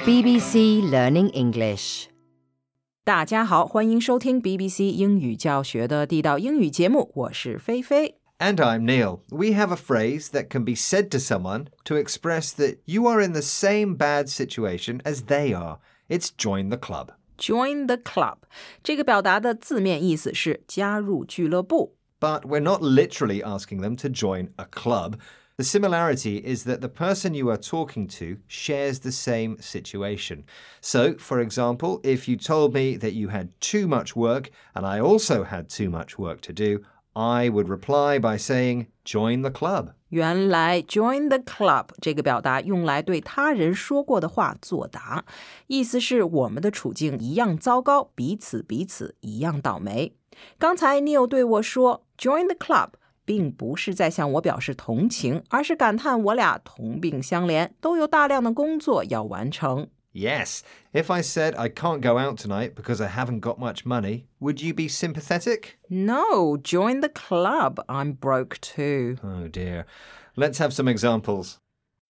BBC Learning English。 大家好，欢迎收听 BBC 英语教学的地道英语节目，我是菲菲。 And I'm Neil. We have a phrase that can be said to someone to express that you are in the same bad situation as they are. It's join the club. Join the club 这个表达的字面意思是加入俱乐部。 But we're not literally asking them to join a club. The similarity is that the person you are talking to shares the same situation. So, for example, if you told me that you had too much work and I also had too much work to do, I would reply by saying, join the club. 原来 join the club 这个表达用来对他人说过的话作答，意思是我们的处境一样糟糕，彼此一样倒霉。刚才 Neil 对我说 join the club并不是在向我表示同情，而是感叹我俩同病相怜，都有大量的工作要完成。 Yes, if I said I can't go out tonight because I haven't got much money, would you be sympathetic? No, join the club. I'm broke too. Oh dear. Let's have some examples.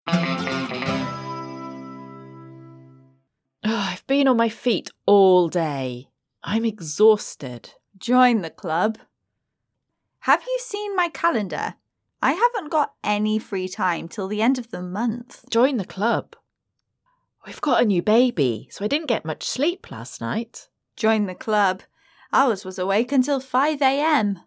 I've been on my feet all day. I'm exhausted. Join the club. Have you seen my calendar? I haven't got any free time till the end of the month. Join the club. We've got a new baby, so I didn't get much sleep last night. Join the club. Ours was awake until 5 a.m.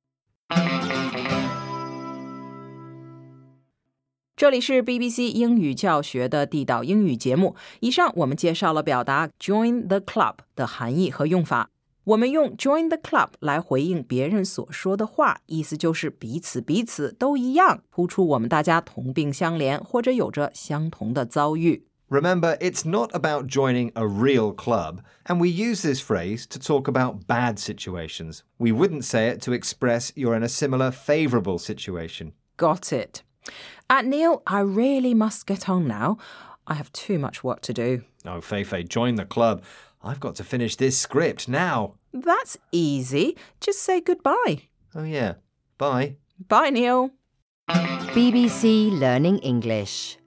这里是 BBC 英语教学的地道英语节目。以上我们介绍了表达 join the club 的含义和用法。我们用 join the club 来回应别人所说的话，意思就是彼此都一样，突出我们大家同病相怜，或者有着相同的遭遇。 Remember, it's not about joining a real club, and we use this phrase to talk about bad situations. We wouldn't say it to express you're in a similar favourable situation. Got it. Neil, I really must get on now. I have too much work to do. Oh, Feifei, join the club. I've got to finish this script now. That's easy. Just say goodbye. Oh, yeah. Bye. Bye, Neil. BBC Learning English